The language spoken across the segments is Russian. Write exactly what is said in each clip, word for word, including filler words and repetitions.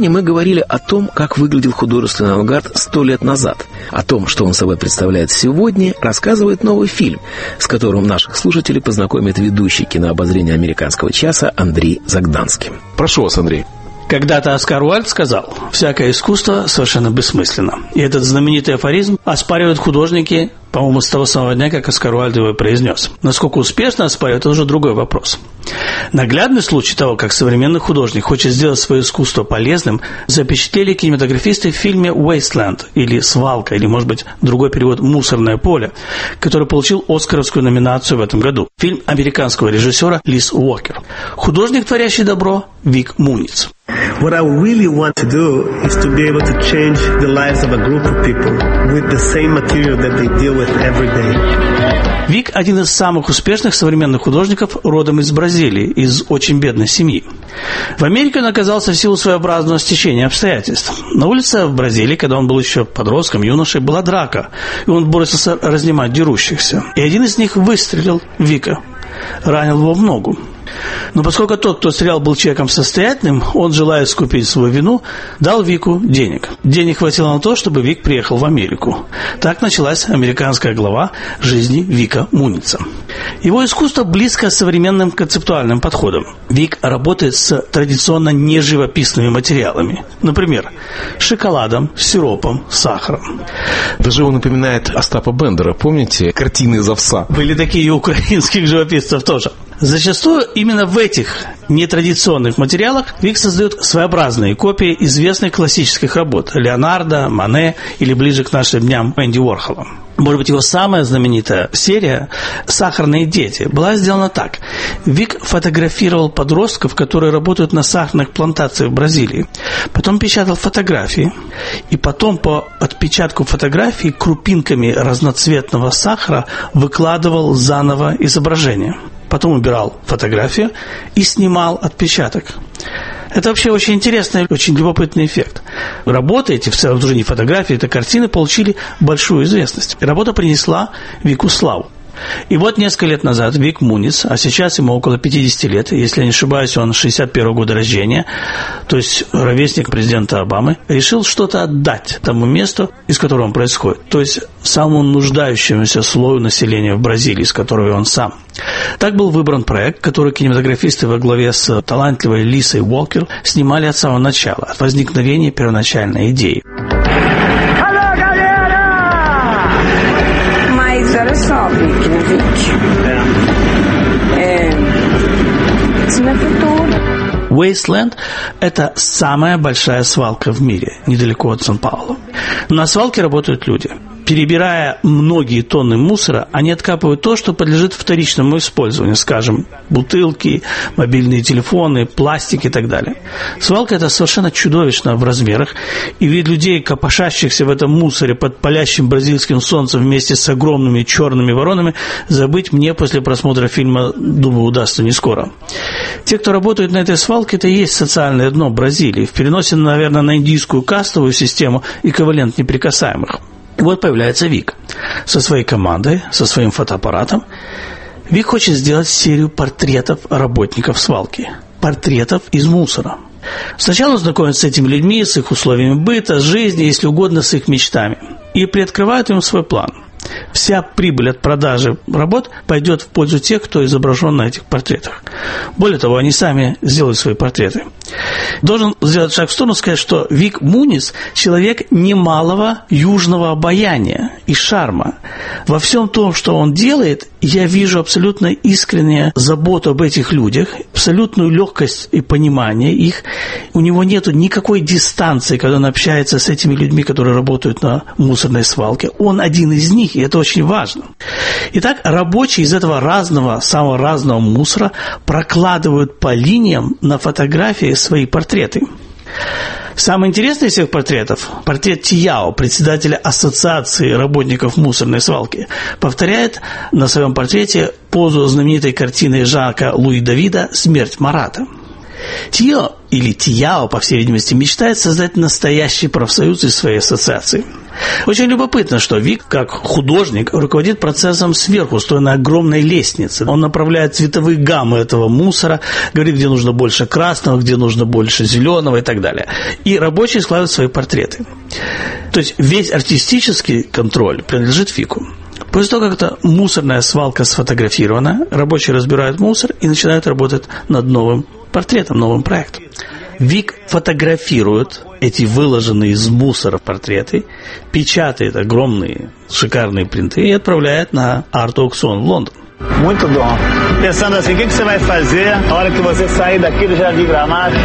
Сегодня мы говорили о том, как выглядел художественный авангард сто лет назад. О том, что он собой представляет сегодня, рассказывает новый фильм, с которым наших слушателей познакомит ведущий кинообозрения «Американского часа» Андрей Загданский. Прошу вас, Андрей. Когда-то Оскар Уайльд сказал: «Всякое искусство совершенно бессмысленно». И этот знаменитый афоризм оспаривают художники, по-моему, с того самого дня, как Оскар Уайльд его произнес. Насколько успешно оспаривают, это уже другой вопрос. Наглядный случай того, как современный художник хочет сделать свое искусство полезным, запечатлели кинематографисты в фильме «Wasteland» или «Свалка», или, может быть, другой перевод «Мусорное поле», который получил оскаровскую номинацию в этом году. Фильм американского режиссера Лиз Уокер. Художник, творящий добро, Вик Муниц. What I really want to do is to be able to change the lives of a group of people with the same material that they deal with every day. Вик – один из самых успешных современных художников, родом из Бразилии, из очень бедной семьи. В Америке он оказался в силу своеобразного стечения обстоятельств. На улице в Бразилии, когда он был еще подростком, юношей, была драка, и он бросился разнимать дерущихся. И один из них выстрелил в Вика, ранил его в ногу. Но поскольку тот, кто стрелял, был человеком состоятельным, он, желая искупить свою вину, дал Вику денег. Денег хватило на то, чтобы Вик приехал в Америку. Так началась американская глава жизни Вика Муница. Его искусство близко с современным концептуальным подходом. Вик работает с традиционно неживописными материалами. Например, шоколадом, сиропом, сахаром. Даже его напоминает Остапа Бендера. Помните картины из овса? Были такие у украинских живописцев тоже. Зачастую именно в этих нетрадиционных материалах Вик создает своеобразные копии известных классических работ Леонардо, Мане или, ближе к нашим дням, Энди Уорхола. Может быть, его самая знаменитая серия «Сахарные дети» была сделана так. Вик фотографировал подростков, которые работают на сахарных плантациях в Бразилии. Потом печатал фотографии. И потом по отпечатку фотографий крупинками разноцветного сахара выкладывал заново изображение. Потом убирал фотографию и снимал отпечаток. Это вообще очень интересный, очень любопытный эффект. Работы эти, в целом уже не фотографии, это картины, получили большую известность. Работа принесла Вику славу. И вот несколько лет назад Вик Муниц, а сейчас ему около пятьдесят лет, если я не ошибаюсь, он шестьдесят первого года рождения, то есть ровесник президента Обамы, решил что-то отдать тому месту, из которого он происходит, то есть самому нуждающемуся слою населения в Бразилии, из которого он сам. Так был выбран проект, который кинематографисты во главе с талантливой Лизой Уокер снимали от самого начала, от возникновения первоначальной идеи. Só, Vic, né, Vic? É... Isso não é futuro. Wasteland – это самая большая свалка в мире, недалеко от Сан-Паулу. На свалке работают люди. Перебирая многие тонны мусора, они откапывают то, что подлежит вторичному использованию, скажем, бутылки, мобильные телефоны, пластик и так далее. Свалка эта совершенно чудовищна в размерах, и вид людей, копошащихся в этом мусоре под палящим бразильским солнцем вместе с огромными черными воронами, забыть мне после просмотра фильма, думаю, удастся не скоро. Те, кто работает на этой свалке, это и есть социальное дно Бразилии, в переносе, наверное, на индийскую кастовую систему эквивалент неприкасаемых. И вот появляется Вик со своей командой, со своим фотоаппаратом. Вик хочет сделать серию портретов работников свалки. Портретов из мусора. Сначала он знакомится с этими людьми, с их условиями быта, с жизни, если угодно, с их мечтами. И приоткрывает им свой план. Вся прибыль от продажи работ пойдет в пользу тех, кто изображен на этих портретах. Более того, они сами сделают свои портреты. Должен сделать шаг в сторону, сказать, что Вик Муниц – человек немалого южного обаяния и шарма. Во всем том, что он делает, я вижу абсолютно искреннюю заботу об этих людях, абсолютную легкость и понимание их. У него нет никакой дистанции, когда он общается с этими людьми, которые работают на мусорной свалке. Он один из них, и это очень важно. Итак, рабочие из этого разного, самого разного мусора прокладывают по линиям на фотографии свои портреты. Самый интересный из всех портретов – портрет Тияо, председателя Ассоциации работников мусорной свалки, повторяет на своем портрете позу знаменитой картины Жака Луи Давида «Смерть Марата». Тияо или Тияо, по всей видимости, мечтает создать настоящий профсоюз из своей ассоциации. Очень любопытно, что Вик, как художник, руководит процессом сверху, стоя на огромной лестнице. Он направляет цветовые гаммы этого мусора, говорит, где нужно больше красного, где нужно больше зеленого и так далее. И рабочие складывают свои портреты. То есть весь артистический контроль принадлежит Вику. После того, как эта мусорная свалка сфотографирована, рабочие разбирают мусор и начинают работать над новым портретом, новым проектом. Вик фотографирует эти выложенные из мусора портреты, печатает огромные шикарные принты и отправляет на арт-аукцион в Лондон. Muito bom. Pensando assim, o que você vai fazer na hora que você sair daqui do Jardim Gramacho?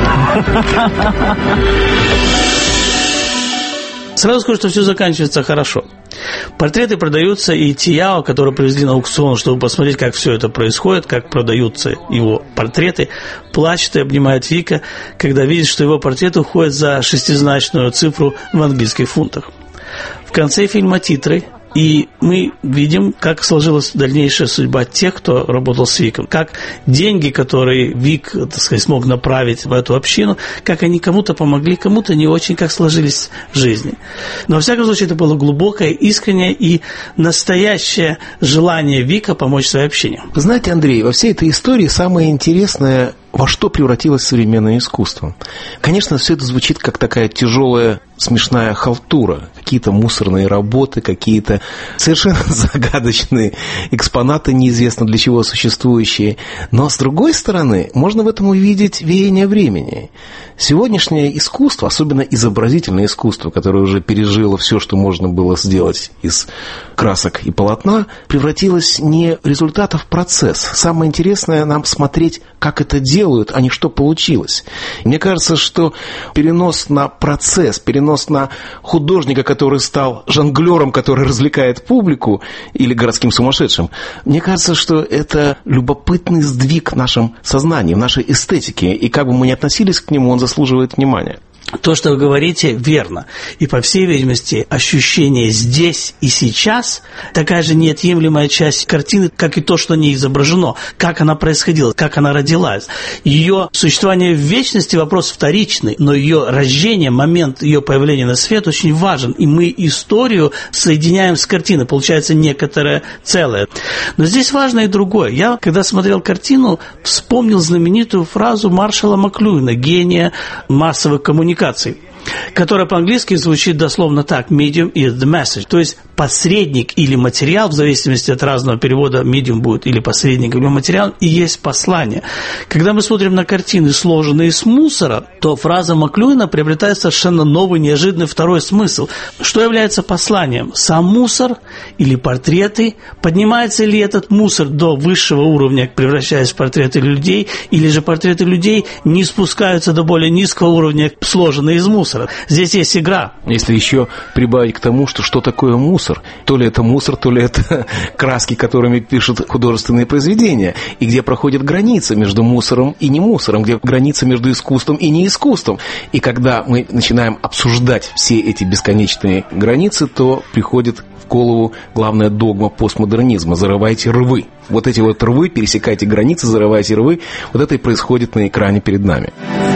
Сразу скажу, что все заканчивается хорошо. Портреты продаются, и Тияо, который привезли на аукцион, чтобы посмотреть, как все это происходит, как продаются его портреты, плачет и обнимает Вика, когда видит, что его портреты уходят за шестизначную цифру в английских фунтах. В конце фильма титры, и мы видим, как сложилась дальнейшая судьба тех, кто работал с Виком. Как деньги, которые Вик, так сказать, смог направить в эту общину, как они кому-то помогли, кому-то не очень, как сложились в жизни. Но, во всяком случае, это было глубокое, искреннее и настоящее желание Вика помочь своей общине. Вы знаете, Андрей, во всей этой истории самое интересное, во что превратилось современное искусство. Конечно, все это звучит как такая тяжелая, смешная халтура. Какие-то мусорные работы, какие-то совершенно загадочные экспонаты, неизвестно для чего существующие. Но, с другой стороны, можно в этом увидеть веяние времени. Сегодняшнее искусство, особенно изобразительное искусство, которое уже пережило все, что можно было сделать из красок и полотна, превратилось не в результат, а в процесс. Самое интересное нам смотреть, как это делают, а не что получилось. Мне кажется, что перенос на процесс, перенос на художника, который стал жонглером, который развлекает публику, или городским сумасшедшим, мне кажется, что это любопытный сдвиг в нашем сознании, в нашей эстетике, и как бы мы ни относились к нему, он заслуживает внимания. То, что вы говорите, верно. И, по всей видимости, ощущение здесь и сейчас такая же неотъемлемая часть картины, как и то, что не изображено, как она происходила, как она родилась. Ее существование в вечности – вопрос вторичный, но ее рождение, момент ее появления на свет очень важен. И мы историю соединяем с картиной, получается некоторое целое. Но здесь важно и другое. Я, когда смотрел картину, вспомнил знаменитую фразу Маршала Маклуина, гения массовых коммуникаций, которая по-английски звучит дословно так: medium is the message, то есть посредник или материал, в зависимости от разного перевода, medium будет или посредник, или материал, и есть послание. Когда мы смотрим на картины, сложенные из мусора, то фраза Маклуина приобретает совершенно новый, неожиданный второй смысл. Что является посланием? Сам мусор или портреты? Поднимается ли этот мусор до высшего уровня, превращаясь в портреты людей, или же портреты людей не спускаются до более низкого уровня, сложенные из мусора? Здесь есть игра. Если еще прибавить к тому, что что такое мусор, то ли это мусор, то ли это краски, которыми пишут художественные произведения, и где проходит граница между мусором и не мусором, где граница между искусством и не искусством. И когда мы начинаем обсуждать все эти бесконечные границы, то приходит в голову главная догма постмодернизма: зарывайте рвы. Вот эти вот рвы, пересекайте границы, зарывайте рвы, вот это и происходит на экране перед нами.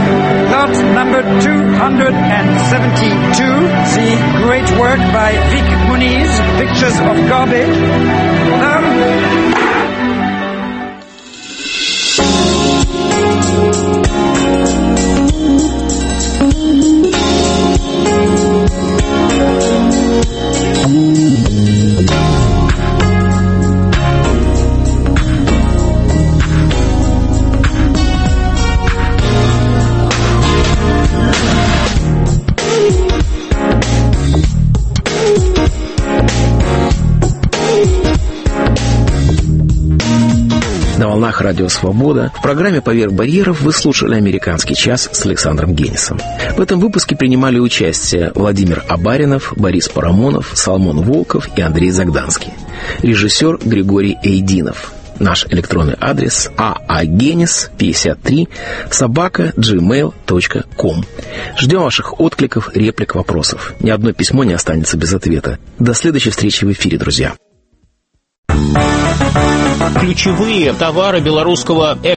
Lot number two hundred seventy-two, the great work by Vic Muniz, Pictures of Garbage. Now, На волнах Радио Свобода в программе «Поверх барьеров» вы слушали «Американский час» с Александром Генисом. В этом выпуске принимали участие Владимир Абаринов, Борис Парамонов, Соломон Волков и Андрей Загданский. Режиссер Григорий Эйдинов. Наш электронный адрес аагенис пятьдесят три собака джи мейл точка ком. Ждем ваших откликов, реплик, вопросов. Ни одно письмо не останется без ответа. До следующей встречи в эфире, друзья. Ключевые товары белорусского